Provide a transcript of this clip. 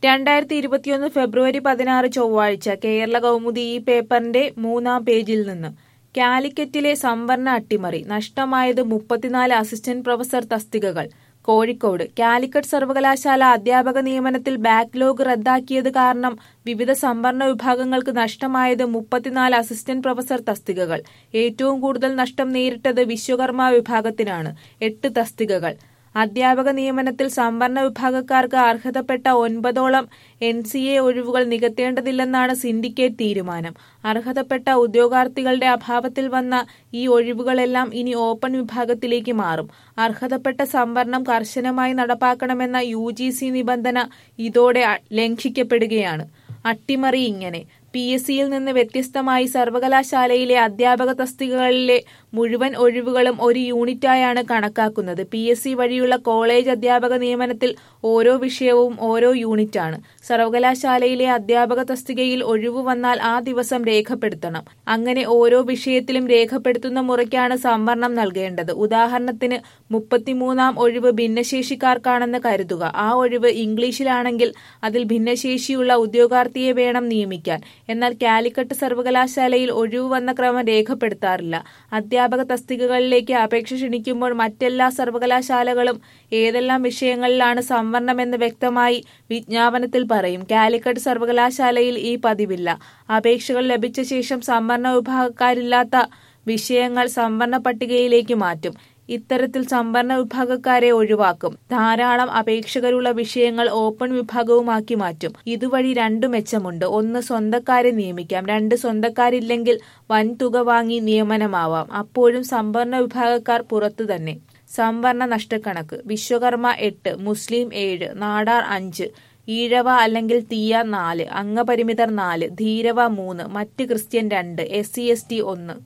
2021 ഫെബ്രുവരി 16 ചൊവ്വാഴ്ച കേരള കൗമുദി ഈ പേപ്പറിന്റെ 3-ാം പേജിൽ നിന്ന് കാലിക്കറ്റിലെ സംവരണ അട്ടിമറി നഷ്ടമായത് 34 അസിസ്റ്റന്റ് പ്രൊഫസർ തസ്തികകൾ. കോഴിക്കോട് കാലിക്കറ്റ് സർവകലാശാല അധ്യാപക നിയമനത്തിൽ ബാക്ക്ലോഗ് റദ്ദാക്കിയത് കാരണം വിവിധ സംവരണ വിഭാഗങ്ങൾക്ക് നഷ്ടമായത് 34 അസിസ്റ്റന്റ് പ്രൊഫസർ തസ്തികകൾ. ഏറ്റവും കൂടുതൽ നഷ്ടം നേരിട്ടത് വിശ്വകർമ്മ വിഭാഗത്തിനാണ്, 8 തസ്തികകൾ. അധ്യാപക നിയമനത്തിൽ സംവരണ വിഭാഗക്കാർക്ക് അർഹതപ്പെട്ട 9ഓളം NCA ഒഴിവുകൾ നികത്തേണ്ടതില്ലെന്നാണ് സിൻഡിക്കേറ്റ് തീരുമാനം. അർഹതപ്പെട്ട ഉദ്യോഗാർത്ഥികളുടെ അഭാവത്തിൽ വന്ന ഈ ഒഴിവുകളെല്ലാം ഇനി ഓപ്പൺ വിഭാഗത്തിലേക്ക് മാറും. അർഹതപ്പെട്ട സംവരണം കർശനമായി നടപ്പാക്കണമെന്ന UGC നിബന്ധന ഇതോടെ ലംഘിക്കപ്പെടുകയാണ്. അട്ടിമറി ഇങ്ങനെ: PSCയിൽ നിന്ന് വ്യത്യസ്തമായി സർവകലാശാലയിലെ അധ്യാപക തസ്തികകളിലെ മുഴുവൻ ഒഴിവുകളും ഒരു യൂണിറ്റായാണ് കണക്കാക്കുന്നത്. PSC വഴിയുള്ള കോളേജ് അധ്യാപക നിയമനത്തിൽ ഓരോ വിഷയവും ഓരോ യൂണിറ്റാണ്. സർവകലാശാലയിലെ അധ്യാപക തസ്തികയിൽ ഒഴിവ് വന്നാൽ ആ ദിവസം രേഖപ്പെടുത്തണം. അങ്ങനെ ഓരോ വിഷയത്തിലും രേഖപ്പെടുത്തുന്ന മുറയ്ക്കാണ് സംവരണം നൽകേണ്ടത്. ഉദാഹരണത്തിന് 33-ാം ഒഴിവ് ഭിന്നശേഷിക്കാർക്കാണെന്ന് കരുതുക. ആ ഒഴിവ് ഇംഗ്ലീഷിലാണെങ്കിൽ അതിൽ ഭിന്നശേഷിയുള്ള ഉദ്യോഗാർത്ഥിയെ വേണം നിയമിക്കാൻ. എന്നാൽ കാലിക്കറ്റ് സർവകലാശാലയിൽ ഒഴിവ് വന്ന ക്രമം രേഖപ്പെടുത്താറില്ല. അധ്യാപക തസ്തികകളിലേക്ക് അപേക്ഷ ക്ഷണിക്കുമ്പോൾ മറ്റെല്ലാ സർവകലാശാലകളും ഏതെല്ലാം വിഷയങ്ങളിലാണ് സംവരണമെന്ന് വ്യക്തമായി വിജ്ഞാപനത്തിൽ പറയും. കാലിക്കറ്റ് സർവകലാശാലയിൽ ഈ പതിവില്ല. അപേക്ഷകൾ ലഭിച്ച ശേഷം സംവരണ വിഭാഗക്കാരില്ലാത്ത വിഷയങ്ങൾ സംവരണ പട്ടികയിലേക്ക് മാറ്റും. ഇത്തരത്തിൽ സംവരണ വിഭാഗക്കാരെ ഒഴിവാക്കും. ധാരാളം അപേക്ഷകരുള്ള വിഷയങ്ങൾ ഓപ്പൺ വിഭാഗവുമാക്കി മാറ്റും. ഇതുവഴി 2 മെച്ചമുണ്ട്. 1, സ്വന്തക്കാരെ നിയമിക്കാം. 2, സ്വന്തക്കാരില്ലെങ്കിൽ വൻതുക വാങ്ങി നിയമനമാവാം. അപ്പോഴും സംവരണ വിഭാഗക്കാർ പുറത്തു തന്നെ. സംവരണ നഷ്ടക്കണക്ക്: വിശ്വകർമ്മ 8, മുസ്ലിം 7, നാടാർ 5, ഈഴവ അല്ലെങ്കിൽ തീയ 4, അംഗപരിമിതർ 4, ധീരവ 3, മറ്റ് ക്രിസ്ത്യൻ 2, SC ST 1.